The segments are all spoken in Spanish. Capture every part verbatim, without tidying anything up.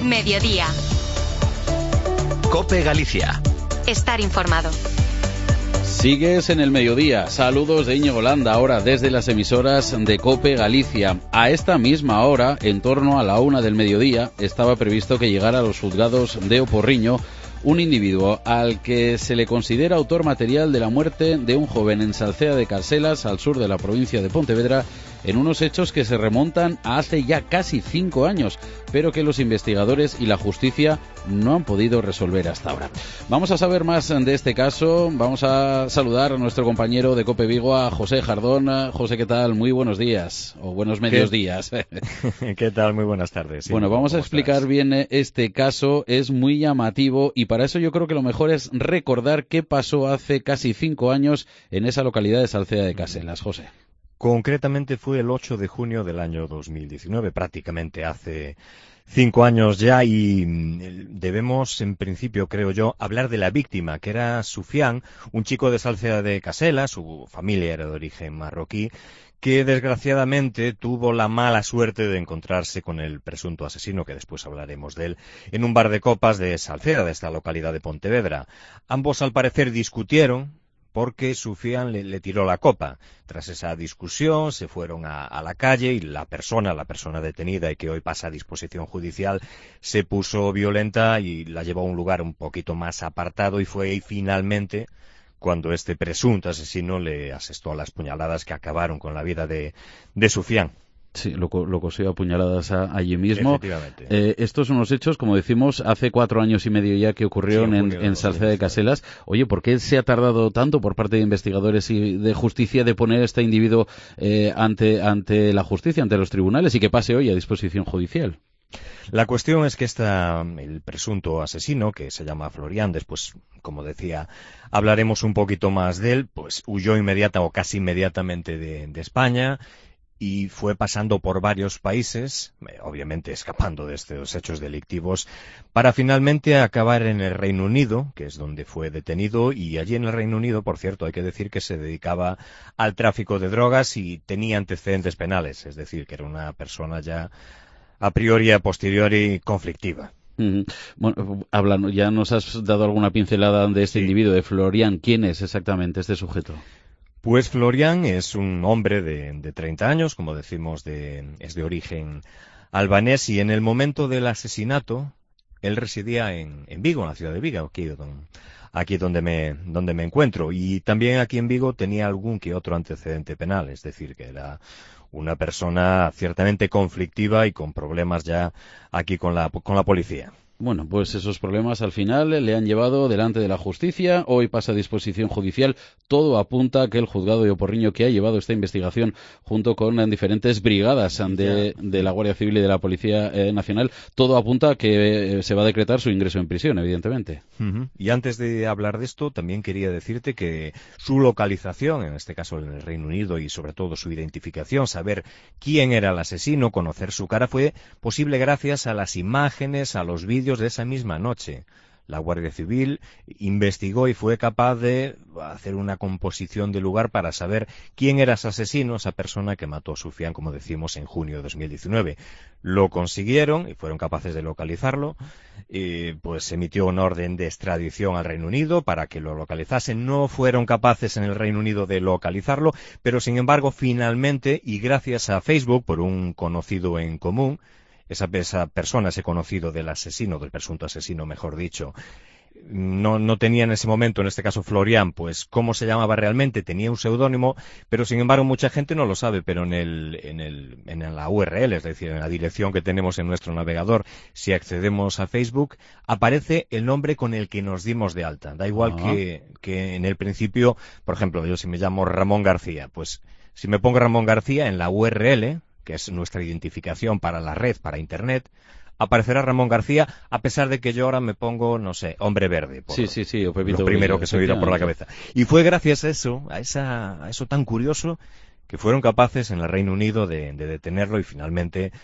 Mediodía. COPE Galicia. Estar informado. Sigues en el mediodía. Saludos de Íñigo Landa, ahora desde las emisoras de COPE Galicia. A esta misma hora, en torno a la una del mediodía, estaba previsto que llegara a los juzgados de O Porriño un individuo al que se le considera autor material de la muerte de un joven en Salcea de Caselas, al sur de la provincia de Pontevedra, en unos hechos que se remontan a hace ya casi cinco años, pero que los investigadores y la justicia no han podido resolver hasta ahora. Vamos a saber más de este caso. Vamos a saludar a nuestro compañero de COPE Vigo, a José Jardón. José, ¿qué tal? Muy buenos días, o buenos medios ¿Qué? días. ¿Qué tal? Muy buenas tardes. Sí, bueno, vamos a explicar estás? bien este caso. Es muy llamativo y para eso yo creo que lo mejor es recordar qué pasó hace casi cinco años en esa localidad de Salcea de Caselas. José. Concretamente fue el ocho de junio del año dos mil diecinueve, prácticamente hace cinco años ya, y debemos, en principio, creo yo, hablar de la víctima, que era Sufián, un chico de Salcea de Caselas. Su familia era de origen marroquí, que desgraciadamente tuvo la mala suerte de encontrarse con el presunto asesino, que después hablaremos de él, en un bar de copas de Salcea, de esta localidad de Pontevedra. Ambos, al parecer, discutieron porque Sufián le, le tiró la copa. Tras esa discusión se fueron a, a la calle y la persona, la persona detenida y que hoy pasa a disposición judicial, se puso violenta y la llevó a un lugar un poquito más apartado, y fue ahí finalmente cuando este presunto asesino le asestó a las puñaladas que acabaron con la vida de, de Sufián. Sí, lo, lo cosió a puñaladas a, allí mismo. Efectivamente. Eh, estos son los hechos, como decimos, hace cuatro años y medio ya que ocurrieron sí, en, ocurrió en Salcea de Caselas. Oye, ¿por qué se ha tardado tanto por parte de investigadores y de justicia de poner a este individuo eh, ante, ante la justicia, ante los tribunales, y que pase hoy a disposición judicial? La cuestión es que esta, el presunto asesino, que se llama Florian, después, como decía, hablaremos un poquito más de él, pues huyó inmediata o casi inmediatamente de, de España, y fue pasando por varios países, obviamente escapando de estos hechos delictivos, para finalmente acabar en el Reino Unido, que es donde fue detenido. Y allí en el Reino Unido, por cierto, hay que decir que se dedicaba al tráfico de drogas y tenía antecedentes penales, es decir, que era una persona ya a priori y a posteriori conflictiva. Uh-huh. Bueno, hablando, ya nos has dado alguna pincelada de este sí. individuo, de Florian. ¿Quién es exactamente este sujeto? Pues Florian es un hombre de, de treinta años, como decimos, de, es de origen albanés, y en el momento del asesinato él residía en, en Vigo, en la ciudad de Vigo, aquí, don, aquí donde, me, donde me encuentro. Y también aquí en Vigo tenía algún que otro antecedente penal, es decir, que era una persona ciertamente conflictiva y con problemas ya aquí con la, con la policía. Bueno, pues esos problemas al final le han llevado delante de la justicia. Hoy pasa a disposición judicial. Todo apunta a que el juzgado de O Porriño, que ha llevado esta investigación junto con diferentes brigadas de, de la Guardia Civil y de la Policía eh, Nacional, todo apunta a que eh, se va a decretar su ingreso en prisión, evidentemente. Uh-huh. Y antes de hablar de esto, también quería decirte que su localización, en este caso en el Reino Unido, y sobre todo su identificación, saber quién era el asesino, conocer su cara, fue posible gracias a las imágenes, a los vídeos de esa misma noche. La Guardia Civil investigó y fue capaz de hacer una composición del lugar para saber quién era ese asesino, esa persona que mató a Sufián, como decimos, en junio de dos mil diecinueve. Lo consiguieron y fueron capaces de localizarlo. Y pues se emitió una orden de extradición al Reino Unido para que lo localizasen. No fueron capaces en el Reino Unido de localizarlo, pero sin embargo, finalmente, y gracias a Facebook, por un conocido en común, Esa, esa persona, ese conocido del asesino, del presunto asesino, mejor dicho, no, no tenía en ese momento, en este caso Florian, pues cómo se llamaba realmente, tenía un seudónimo, pero sin embargo mucha gente no lo sabe, pero en el, en el, en la U R L, es decir, en la dirección que tenemos en nuestro navegador, si accedemos a Facebook, aparece el nombre con el que nos dimos de alta. Da igual uh-huh. que, que en el principio, por ejemplo, yo si me llamo Ramón García, pues si me pongo Ramón García en la U R L, que es nuestra identificación para la red, para Internet, aparecerá Ramón García, a pesar de que yo ahora me pongo, no sé, Hombre Verde, por sí, sí, sí, o Pepito lo primero Grillo, que se me vino por la cabeza. Y fue gracias a eso, a, esa, a eso tan curioso, que fueron capaces en el Reino Unido de, de detenerlo, y finalmente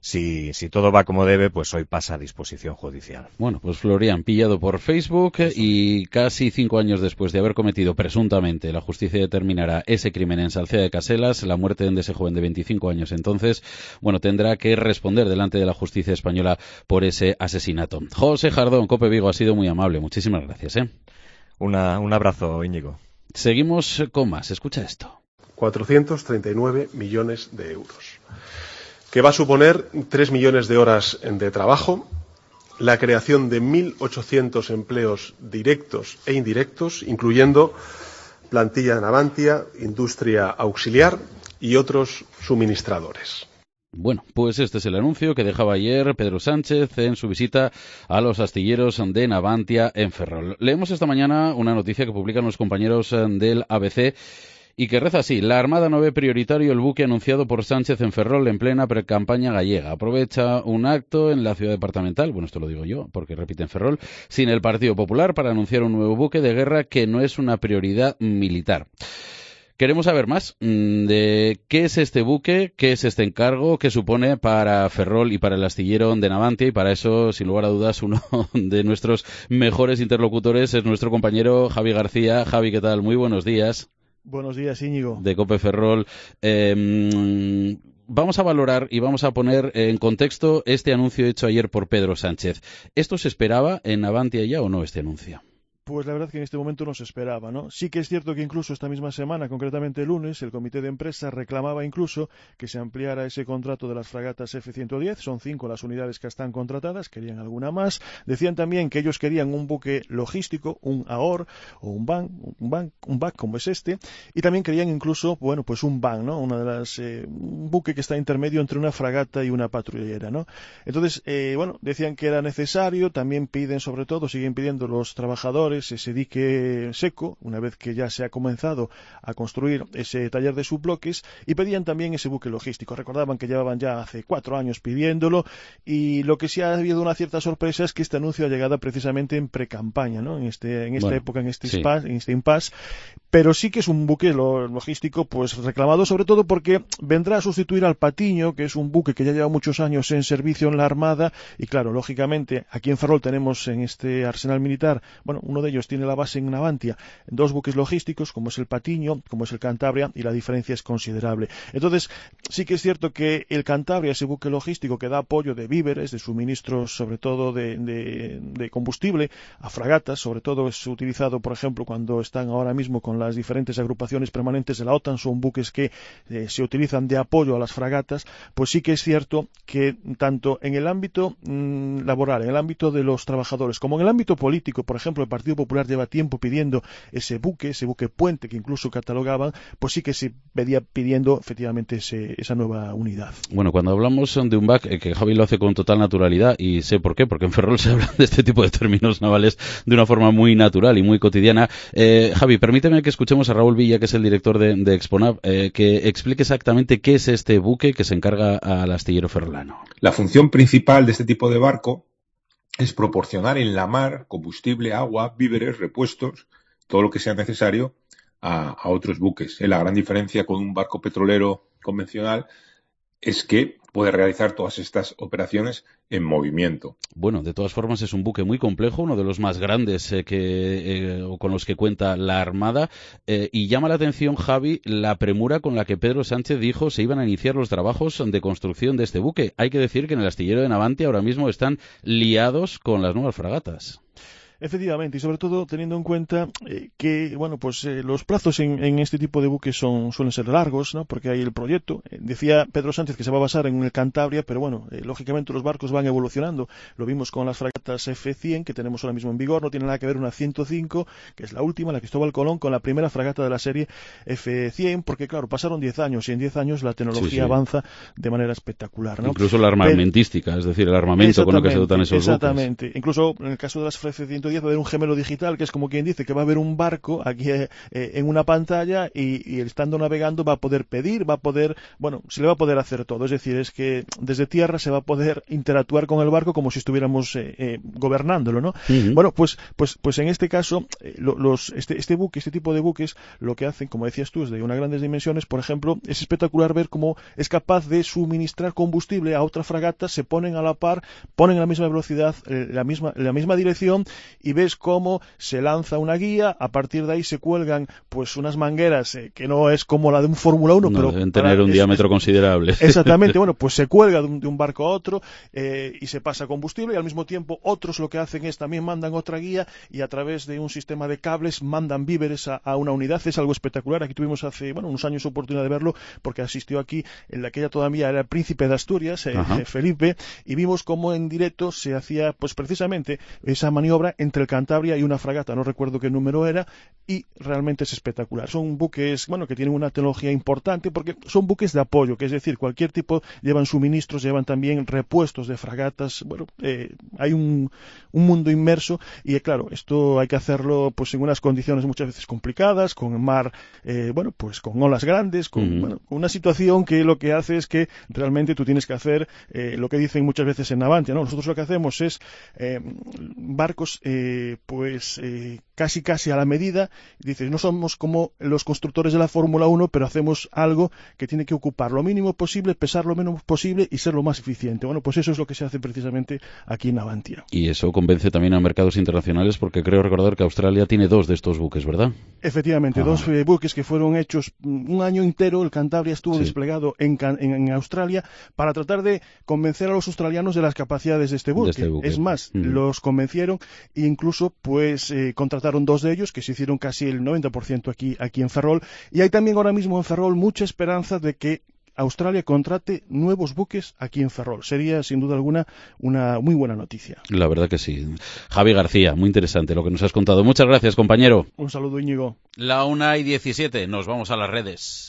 si, si todo va como debe, pues hoy pasa a disposición judicial. Bueno, pues Florian, pillado por Facebook y casi cinco años después de haber cometido presuntamente, la justicia determinará ese crimen en Salceda de Caselas, la muerte de ese joven de veinticinco años entonces, bueno, tendrá que responder delante de la justicia española por ese asesinato. José Jardón, Cope Vigo, ha sido muy amable. Muchísimas gracias, ¿eh? Una, un abrazo, Íñigo. Seguimos con más. Escucha esto. cuatrocientos treinta y nueve millones de euros, que va a suponer tres millones de horas de trabajo, la creación de mil ochocientos empleos directos e indirectos, incluyendo plantilla de Navantia, industria auxiliar y otros suministradores. Bueno, pues este es el anuncio que dejaba ayer Pedro Sánchez en su visita a los astilleros de Navantia en Ferrol. Leemos esta mañana una noticia que publican los compañeros del A B C y que reza así: la Armada no ve prioritario el buque anunciado por Sánchez en Ferrol en plena precampaña gallega. Aprovecha un acto en la ciudad departamental, bueno, esto lo digo yo porque repite en Ferrol, sin el Partido Popular para anunciar un nuevo buque de guerra que no es una prioridad militar. Queremos saber más de qué es este buque, qué es este encargo, qué supone para Ferrol y para el astillero de Navantia, y para eso, sin lugar a dudas, uno de nuestros mejores interlocutores es nuestro compañero Javi García. Javi, ¿qué tal? Muy buenos días. Buenos días, Íñigo. De Cope Ferrol. Eh, vamos a valorar y vamos a poner en contexto este anuncio hecho ayer por Pedro Sánchez. ¿Esto se esperaba en Navantia ya o no, este anuncio? Pues la verdad que en este momento no se esperaba, ¿no? Sí que es cierto que incluso esta misma semana, concretamente el lunes, el comité de empresa reclamaba incluso que se ampliara ese contrato de las fragatas F ciento diez, son cinco las unidades que están contratadas, querían alguna más. Decían también que ellos querían un buque logístico, un A O R o un B A N, un B A N, un B A C como es este, y también querían incluso, bueno, pues un B A N, ¿no? Una de las, eh, un buque que está intermedio entre una fragata y una patrullera, ¿no? Entonces, eh, bueno, decían que era necesario, también piden sobre todo, siguen pidiendo los trabajadores ese dique seco, una vez que ya se ha comenzado a construir ese taller de subbloques, y pedían también ese buque logístico. Recordaban que llevaban ya hace cuatro años pidiéndolo, y lo que sí ha habido una cierta sorpresa es que este anuncio ha llegado precisamente en precampaña, ¿no? En este, en esta bueno, época, en este, sí. impasse, en este impasse, pero sí que es un buque logístico pues reclamado, sobre todo porque vendrá a sustituir al Patiño, que es un buque que ya lleva muchos años en servicio en la Armada, y claro, lógicamente, aquí en Ferrol tenemos en este arsenal militar, bueno, uno de ellos tiene la base en Navantia, dos buques logísticos, como es el Patiño, como es el Cantabria, y la diferencia es considerable. Entonces, sí que es cierto que el Cantabria, ese buque logístico que da apoyo de víveres, de suministros, sobre todo de, de, de combustible, a fragatas, sobre todo es utilizado, por ejemplo, cuando están ahora mismo con las diferentes agrupaciones permanentes de la OTAN, son buques que eh, se utilizan de apoyo a las fragatas, pues sí que es cierto que tanto en el ámbito mmm, laboral, en el ámbito de los trabajadores, como en el ámbito político, por ejemplo, el Partido Popular lleva tiempo pidiendo ese buque, ese buque puente que incluso catalogaban, pues sí que se pedía pidiendo efectivamente ese, esa nueva unidad. Bueno, cuando hablamos de un B A C, eh, que Javi lo hace con total naturalidad, y sé por qué, porque en Ferrol se habla de este tipo de términos navales de una forma muy natural y muy cotidiana. Eh, Javi, permíteme que escuchemos a Raúl Villa, que es el director de, de Exponav, eh, que explique exactamente qué es este buque que se encarga al astillero ferrolano. La función principal de este tipo de barco es proporcionar en la mar combustible, agua, víveres, repuestos, todo lo que sea necesario a, a otros buques. La gran diferencia con un barco petrolero convencional es que puede realizar todas estas operaciones en movimiento. Bueno, de todas formas es un buque muy complejo, uno de los más grandes eh, que eh, con los que cuenta la Armada, eh, y llama la atención, Javi, la premura con la que Pedro Sánchez dijo se iban a iniciar los trabajos de construcción de este buque. Hay que decir que en el astillero de Navantia ahora mismo están liados con las nuevas fragatas. Efectivamente, y sobre todo teniendo en cuenta eh, que, bueno, pues eh, los plazos en, en este tipo de buques son suelen ser largos, ¿no? Porque hay el proyecto. Eh, decía Pedro Sánchez que se va a basar en el Cantabria, pero bueno, eh, lógicamente los barcos van evolucionando. Lo vimos con las fragatas F cien que tenemos ahora mismo en vigor. No tiene nada que ver una ciento cinco, que es la última, la Cristóbal Colón, con la primera fragata de la serie F cien, porque claro, pasaron diez años y en diez años la tecnología sí, sí. avanza de manera espectacular, ¿no? Incluso la armamentística, pero, es decir, el armamento con el que se dotan esos exactamente. buques. Exactamente. Incluso en el caso de las F ciento diez diez va a haber un gemelo digital, que es como quien dice que va a haber un barco aquí eh, en una pantalla y, y estando navegando va a poder pedir, va a poder, bueno, se le va a poder hacer todo. Es decir, es que desde tierra se va a poder interactuar con el barco como si estuviéramos eh, eh, gobernándolo, ¿no? Uh-huh. Bueno, pues, pues, pues en este caso, eh, los, este, este buque, este tipo de buques, lo que hacen, como decías tú, es de unas grandes dimensiones. Por ejemplo, es espectacular ver cómo es capaz de suministrar combustible a otra fragata, se ponen a la par, ponen a la misma velocidad, eh, la misma, la misma dirección, y ves cómo se lanza una guía, a partir de ahí se cuelgan pues unas mangueras eh, que no es como la de un Fórmula uno, no, pero deben tener un es, diámetro es, considerable. Exactamente, bueno, pues se cuelga de un, de un barco a otro eh, y se pasa combustible, y al mismo tiempo otros lo que hacen es también mandan otra guía y a través de un sistema de cables mandan víveres a, a una unidad. Es algo espectacular. Aquí tuvimos hace bueno unos años oportunidad de verlo porque asistió aquí en la que ella todavía era el príncipe de Asturias, eh, eh, Felipe, y vimos cómo en directo se hacía pues precisamente esa maniobra entre el Cantabria y una fragata, no recuerdo qué número era, y realmente es espectacular. Son buques, bueno, que tienen una tecnología importante porque son buques de apoyo, que es decir, cualquier tipo, llevan suministros, llevan también repuestos de fragatas, bueno, eh, hay un, un mundo inmerso y eh, claro, esto hay que hacerlo pues en unas condiciones muchas veces complicadas, con mar, eh, bueno, pues con olas grandes, con, uh-huh. bueno, una situación que lo que hace es que realmente tú tienes que hacer eh, lo que dicen muchas veces en Navantia, ¿no? Nosotros lo que hacemos es eh, barcos eh, pues eh, casi casi a la medida. Dices, no somos como los constructores de la Fórmula uno, pero hacemos algo que tiene que ocupar lo mínimo posible, pesar lo menos posible y ser lo más eficiente. Bueno, pues eso es lo que se hace precisamente aquí en Navantia. Y eso convence también a mercados internacionales, porque creo recordar que Australia tiene dos de estos buques, ¿verdad? Efectivamente, ah. dos eh, buques que fueron hechos un año entero. El Cantabria estuvo sí. desplegado en, en, en Australia para tratar de convencer a los australianos de las capacidades de este buque. De este buque. Es más, mm. los convencieron e incluso pues eh, contrataron dos de ellos que se hicieron casi el noventa por ciento aquí, aquí en Ferrol. Y hay también ahora mismo en Ferrol mucha esperanza de que Australia contrate nuevos buques aquí en Ferrol. Sería, sin duda alguna, una muy buena noticia. La verdad que sí. Javi García, muy interesante lo que nos has contado. Muchas gracias, compañero. Un saludo, Íñigo. La una y diecisiete, nos vamos a las redes.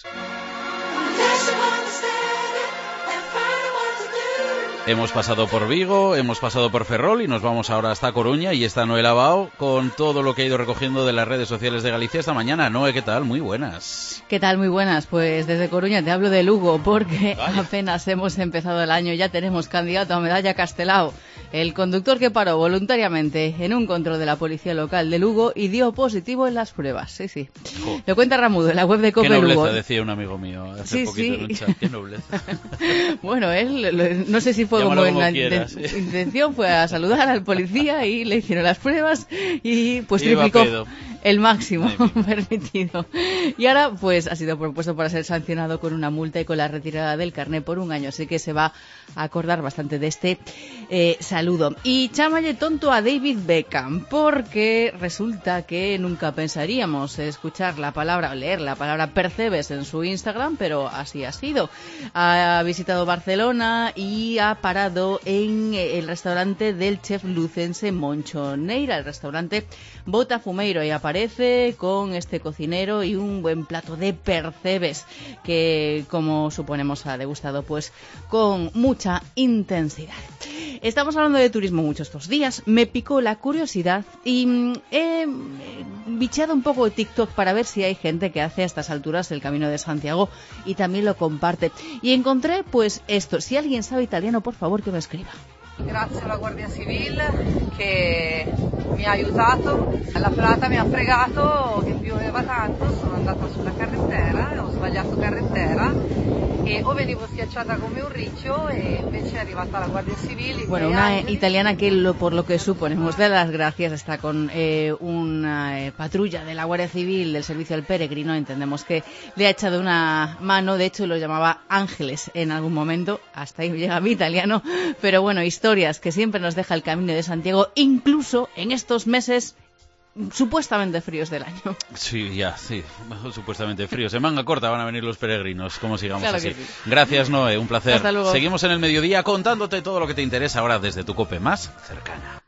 Hemos pasado por Vigo, hemos pasado por Ferrol y nos vamos ahora hasta Coruña, y está Noé Lavao con todo lo que ha ido recogiendo de las redes sociales de Galicia esta mañana. Noé, ¿qué tal? Muy buenas. ¿Qué tal? Muy buenas. Pues desde Coruña te hablo de Lugo, porque Vaya. apenas hemos empezado el año ya tenemos candidato a medalla Castelao. El conductor que paró voluntariamente en un control de la policía local de Lugo y dio positivo en las pruebas. Sí, sí. Oh. Lo cuenta Ramudo en la web de Cope Lugo. Qué nobleza, decía un amigo mío hace sí, poquito sí. en un chat. Qué nobleza. Bueno, él, no sé si fue Llámalo como, como en la quieras, inten- ¿sí? intención, fue a saludar al policía y le hicieron las pruebas y pues triplicó el máximo permitido. Y ahora pues ha sido propuesto para ser sancionado con una multa y con la retirada del carné por un año. Así que se va a acordar bastante de este eh, saludo. Y chámalle tonto a David Beckham, porque resulta que nunca pensaríamos escuchar la palabra, o leer la palabra percebes en su Instagram, pero así ha sido. Ha visitado Barcelona y ha parado en el restaurante del chef lucense Moncho Neira, el restaurante Botafumeiro, y aparece con este cocinero y un buen plato de percebes que, como suponemos, ha degustado pues con mucha intensidad. Estamos hablando de turismo muchos estos días. Me picó la curiosidad y he bicheado un poco de TikTok para ver si hay gente que hace a estas alturas el Camino de Santiago y también lo comparte. Y encontré pues esto. Si alguien sabe italiano, por favor que me escriba. Grazie alla Guardia Civile che mi ha aiutato, la frata mi ha fregato che pioveva tanto, sono andata sulla carrettera, ho sbagliato carrettera e o venivo schiacciata come un riccio e invece è arrivata la Guardia Civile. Bueno, una angeli... italiana que lo, por lo que suponemos de las gracias está con eh, una eh, patrulla de la Guardia Civil del Servicio del Peregrino. Entendemos que le ha echado una mano, de hecho lo llamaba ángeles en algún momento, hasta ahí llega mi italiano, pero bueno, historias que siempre nos deja el Camino de Santiago, incluso en estos meses supuestamente fríos del año. Sí, ya, sí, supuestamente fríos. En manga corta van a venir los peregrinos, como sigamos claro así. Sí. Gracias, Noé, un placer. Hasta luego. Seguimos en el mediodía contándote todo lo que te interesa ahora desde tu COPE más cercana.